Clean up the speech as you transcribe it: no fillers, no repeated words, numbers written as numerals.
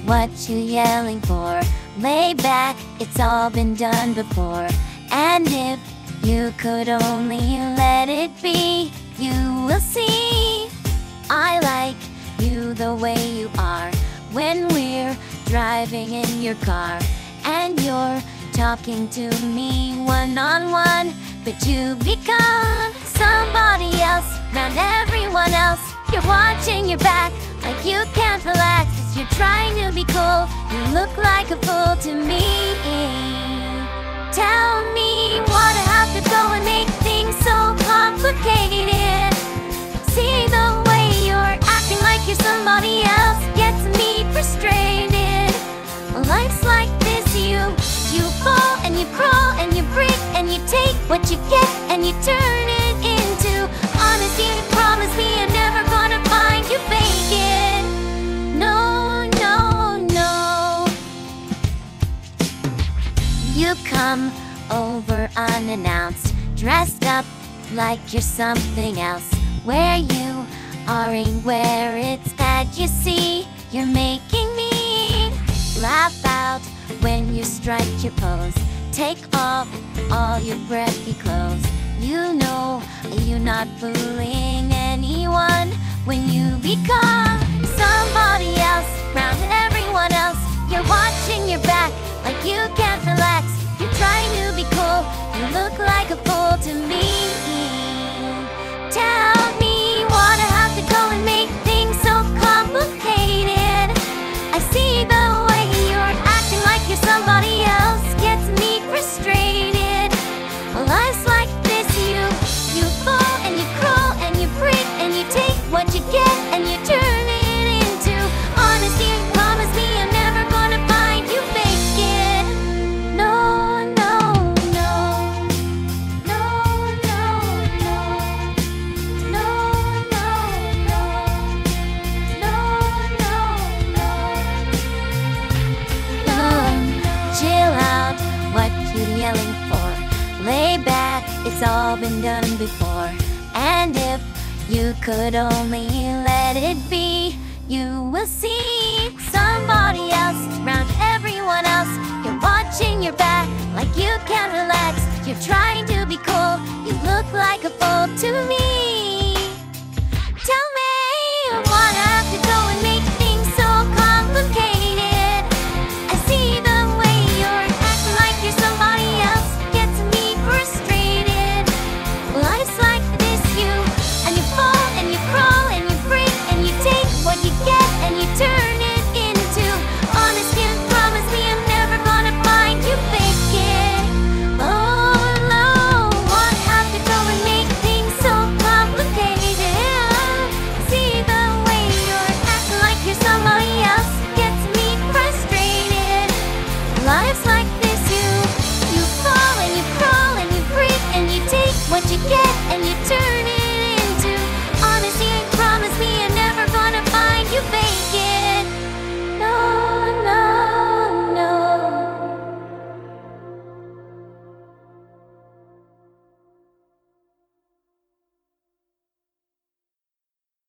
what you yelling for? Lay back, it's all been done before. And if you could only let it be, you will see I like you the way you are. When we're driving in your car and you're talking to me one-on-one, but you become somebody else around everyone else. You're watching your back like you can't relax, 'cause you're trying to be cool. You look like a fool to me. Tell me why I have to go and make things so complicated. See the way you're acting like you're somebody else gets me frustrated. Life's like this, you fall and you crawl and you break and you take what you get and you turn it into honesty. You promise me I'm never gonna find you faking. No, no, no. You come over unannounced, dressed up like you're something else. Where you are ain't where it's at. You see, you're making me laugh out when you strike your pose. Take off all your breathy clothes. You know you're not fooling anyone when you become somebody else around everyone else. You're watching your back like you can't relax. You're trying to be cool. You look like a fool to me. Tell me why I have to go and make things so complicated. I see the way you're acting like you're somebody else gets me frustrated. Life's like this, you fall and you crawl and you break and you take what you get and you turn it into honesty. You promise me I'm never gonna find you faking. No, no, no. No, no, no. No, no, no. No, no, no. Chill out, what you yelling for? Lay back, it's all been done before. And if you could only let it be, you will see somebody else around everyone else. You're watching your back like you can't relax. You're trying to be cool. You look like a fool to me.